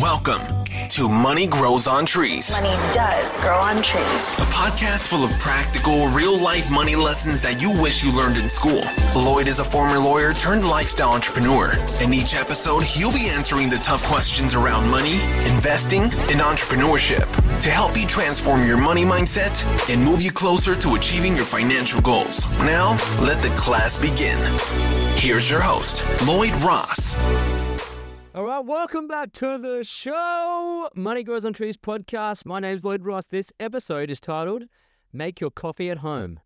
Welcome to Money Grows on Trees. Money does grow on trees. A podcast full of practical, real-life money lessons that you wish you learned in school. Lloyd is a former lawyer turned lifestyle entrepreneur. In each episode, he'll be answering the tough questions around money, investing, and entrepreneurship to help you transform your money mindset and move you closer to achieving your financial goals. Now, let the class begin. Here's your host, Lloyd Ross. All right, welcome back to the show, Money Grows on Trees podcast. My name's Lloyd Ross. This episode is titled, Make Your Coffee at Home.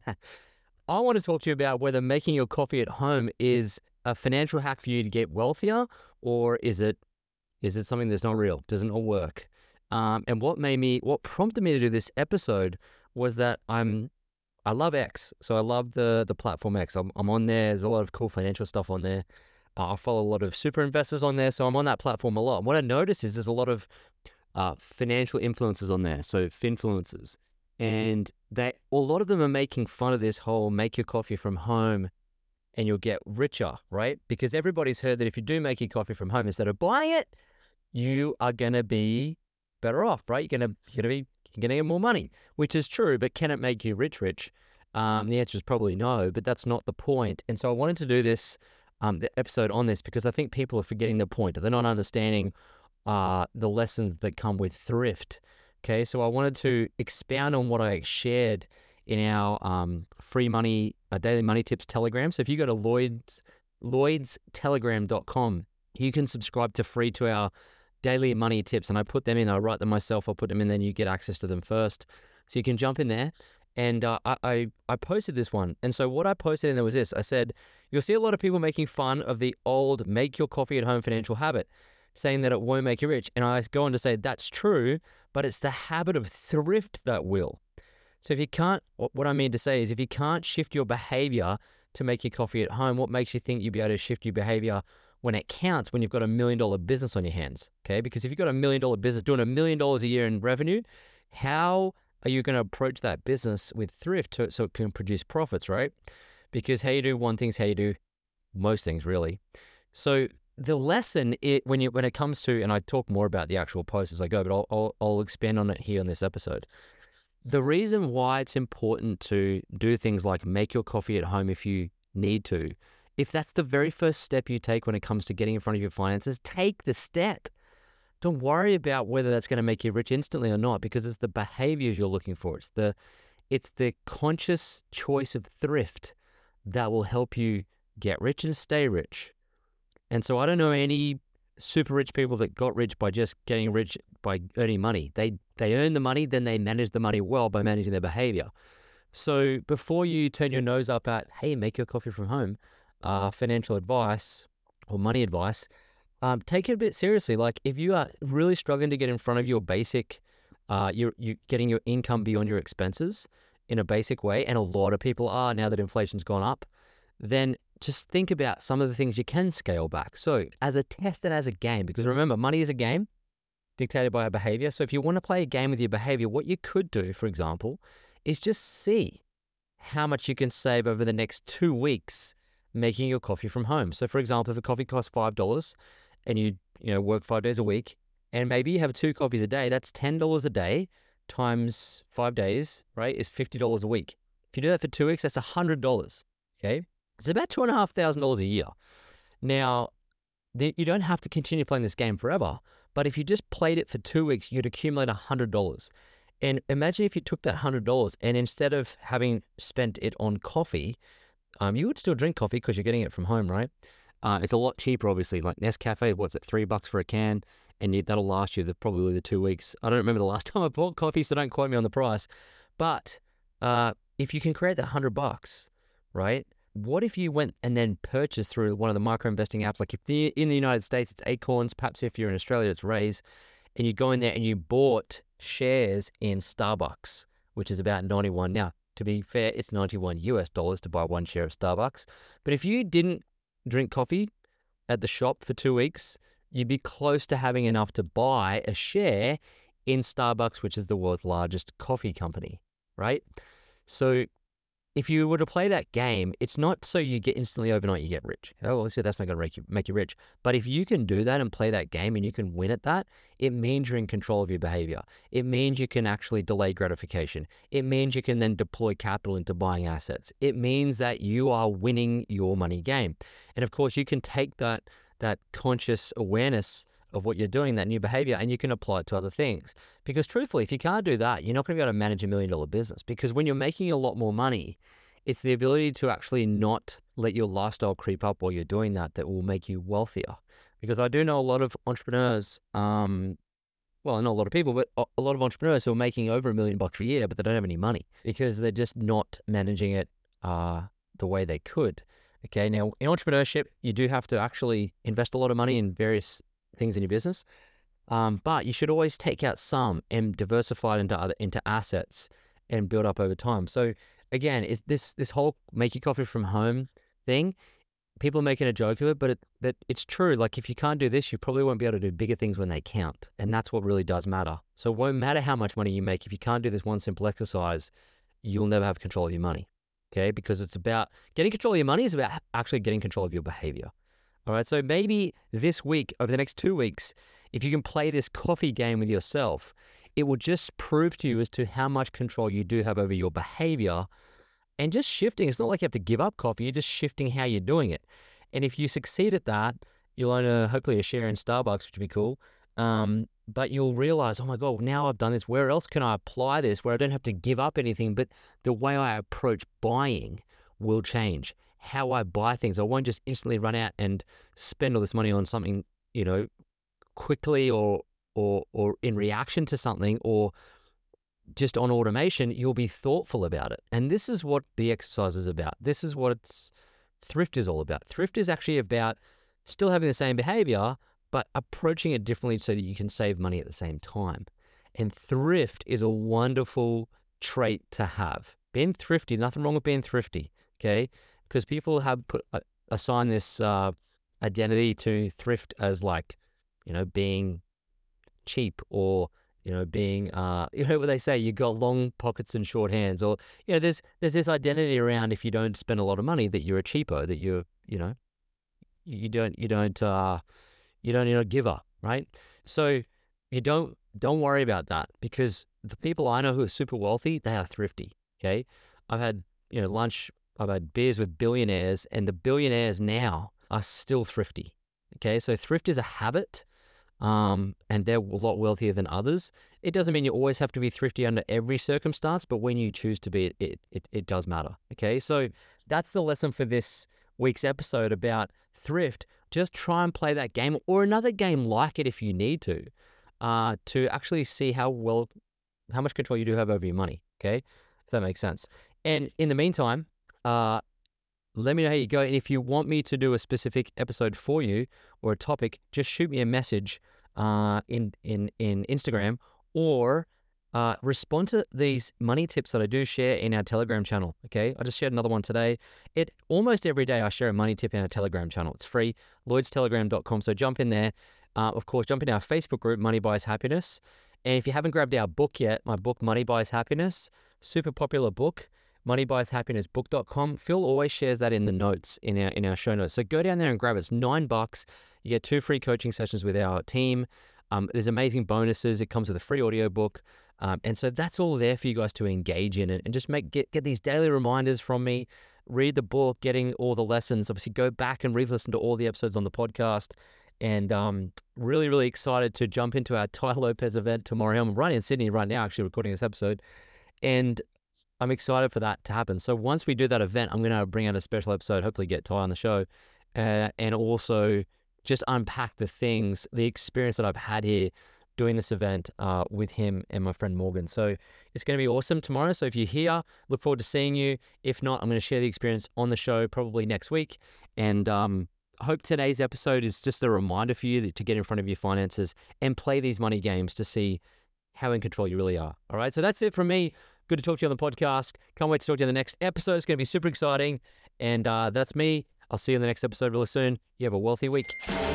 I want to talk to you about whether making your coffee at home is a financial hack for you to get wealthier, or is it something that's not real, doesn't all work? And what prompted me to do this episode was that I love X. So I love the platform X. I'm on there. There's a lot of cool financial stuff on there. I follow a lot of super investors on there, so I'm on that platform a lot. And what I notice is there's a lot of financial influencers on there, so finfluencers. And a lot of them are making fun of this whole make your coffee from home and you'll get richer, right? Because everybody's heard that if you do make your coffee from home instead of buying it, you are going to be better off, right? You're going to get more money, which is true, but can it make you rich? The answer is probably no, but that's not the point. And so I wanted to do this the episode on this because I think people are forgetting the point. They're not understanding the lessons that come with thrift. Okay, so I wanted to expound on what I shared in our free money, daily money tips Telegram. So if you go to lloydstelegram.com, you can subscribe to free to our daily money tips, and I put them in. I write them myself. I'll put them in, then you get access to them first. So you can jump in there. And I posted this one. And so what I posted in there was this. I said, you'll see a lot of people making fun of the old make your coffee at home financial habit, saying that it won't make you rich. And I go on to say that's true, but it's the habit of thrift that will. So if you can't, what I mean to say is if you can't shift your behavior to make your coffee at home, what makes you think you'll be able to shift your behavior when it counts, when you've got $1 million business on your hands? Okay, because if you've got $1 million business doing $1 million a year in revenue, how are you going to approach that business with thrift so it can produce profits, right? Because how you do one thing is how you do most things, really. So the lesson, when it comes to, and I talk more about the actual post as I go, but I'll expand on it here on this episode. The reason why it's important to do things like make your coffee at home if you need to, if that's the very first step you take when it comes to getting in front of your finances, take the step. Don't worry about whether that's going to make you rich instantly or not, because it's the behaviors you're looking for. It's the conscious choice of thrift that will help you get rich and stay rich. And so I don't know any super rich people that got rich by just getting rich by earning money. They earn the money, then they manage the money well by managing their behavior. So before you turn your nose up at, hey, make your coffee from home, financial advice or money advice, take it a bit seriously. Like if you are really struggling to get in front of your basic, you're getting your income beyond your expenses in a basic way, and a lot of people are now that inflation's gone up, then just think about some of the things you can scale back. So as a test and as a game, because remember, money is a game dictated by our behavior. So if you want to play a game with your behavior, what you could do, for example, is just see how much you can save over the next 2 weeks making your coffee from home. So for example, if a coffee costs $5 and you work 5 days a week, and maybe you have 2 coffees a day, that's $10 a day times 5 days, right, is $50 a week. If you do that for 2 weeks, that's $100, okay? It's about $2,500 a year. Now, you don't have to continue playing this game forever, but if you just played it for 2 weeks, you'd accumulate $100. And imagine if you took that $100 and instead of having spent it on coffee, you would still drink coffee because you're getting it from home, right? It's a lot cheaper, obviously. Like Nescafe, what's it, $3 for a can, and that'll last you probably the 2 weeks. I don't remember the last time I bought coffee, so don't quote me on the price. But if you can create that $100, right? What if you went and then purchased through one of the micro investing apps? Like in the United States, it's Acorns. Perhaps if you're in Australia, it's Raise. And you go in there and you bought shares in Starbucks, which is about 91. Now, to be fair, it's $91 to buy one share of Starbucks. But if you didn't drink coffee at the shop for 2 weeks, you'd be close to having enough to buy a share in Starbucks, which is the world's largest coffee company, right? So if you were to play that game, it's not so you get instantly overnight you get rich. Obviously, that's not going to make you rich. But if you can do that and play that game and you can win at that, it means you're in control of your behavior. It means you can actually delay gratification. It means you can then deploy capital into buying assets. It means that you are winning your money game. And of course, you can take that conscious awareness of what you're doing, that new behavior, and you can apply it to other things. Because truthfully, if you can't do that, you're not going to be able to manage $1 million business. Because when you're making a lot more money, it's the ability to actually not let your lifestyle creep up while you're doing that will make you wealthier. Because I do know a lot of entrepreneurs, well, not a lot of people, but a lot of entrepreneurs who are making over $1 million a year, but they don't have any money because they're just not managing it the way they could. Okay, now in entrepreneurship, you do have to actually invest a lot of money in various things in your business, but you should always take out some and diversify it into assets and build up over time. So again, it's this whole make your coffee from home thing. People are making a joke of it, but it's true. Like if you can't do this, you probably won't be able to do bigger things when they count, and that's what really does matter. So it won't matter how much money you make if you can't do this one simple exercise. You'll never have control of your money. Okay, because it's about getting control of your money is about actually getting control of your behavior. All right, so maybe this week, over the next 2 weeks, if you can play this coffee game with yourself, it will just prove to you as to how much control you do have over your behavior and just shifting. It's not like you have to give up coffee, you're just shifting how you're doing it. And if you succeed at that, you'll own hopefully a share in Starbucks, which would be cool. But you'll realize, oh my God, now I've done this. Where else can I apply this where I don't have to give up anything, but the way I approach buying will change. How I buy things. I won't just instantly run out and spend all this money on something, quickly or in reaction to something or just on automation. You'll be thoughtful about it. And this is what the exercise is about. This is what thrift is all about. Thrift is actually about still having the same behavior, but approaching it differently so that you can save money at the same time. And thrift is a wonderful trait to have. Being thrifty, nothing wrong with being thrifty, okay? Because people have assigned this identity to thrift as like, being cheap or, being, what they say, you got long pockets and short hands, or, there's this identity around if you don't spend a lot of money that you're a cheapo, that you're, you don't need a giver, right? So you don't worry about that, because the people I know who are super wealthy, they are thrifty, okay? I've had, lunch, I've had beers with billionaires, and the billionaires now are still thrifty, okay? So thrift is a habit, and they're a lot wealthier than others. It doesn't mean you always have to be thrifty under every circumstance, but when you choose to be, it does matter, okay? So that's the lesson for this week's episode about thrift. Just try and play that game or another game like it if you need to actually see how much control you do have over your money, okay? If that makes sense. And in the meantime, let me know how you go. And if you want me to do a specific episode for you or a topic, just shoot me a message in Instagram, or respond to these money tips that I do share in our Telegram channel, okay? I just shared another one today. Almost every day I share a money tip in our Telegram channel. It's free, lloydstelegram.com, so jump in there. Of course, jump in our Facebook group, Money Buys Happiness. And if you haven't grabbed our book yet, my book, Money Buys Happiness, super popular book, moneybuyshappinessbook.com. Phil always shares that in the notes, in our show notes. So go down there and grab it. It's $9. You get 2 free coaching sessions with our team. There's amazing bonuses. It comes with a free audiobook. And so that's all there for you guys to engage in and just get these daily reminders from me. Read the book, getting all the lessons. Obviously, go back and re-listen to all the episodes on the podcast. And really, really excited to jump into our Tai Lopez event tomorrow. I'm right in Sydney right now, actually recording this episode. And I'm excited for that to happen. So once we do that event, I'm going to bring out a special episode, hopefully get Tai on the show, and also just unpack the experience that I've had here doing this event with him and my friend Morgan. So it's going to be awesome tomorrow. So if you're here, look forward to seeing you. If not, I'm going to share the experience on the show probably next week. And I hope today's episode is just a reminder for you to get in front of your finances and play these money games to see how in control you really are. All right. So that's it from me. Good to talk to you on the podcast. Can't wait to talk to you on the next episode. It's going to be super exciting. And that's me. I'll see you in the next episode really soon. You have a wealthy week.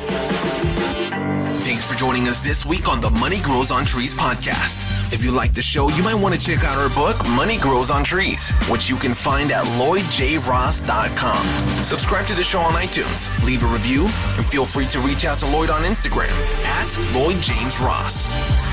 Thanks for joining us this week on the Money Grows on Trees podcast. If you like the show, you might want to check out our book, Money Grows on Trees, which you can find at LloydJRoss.com. Subscribe to the show on iTunes, leave a review, and feel free to reach out to Lloyd on Instagram at LloydJamesRoss.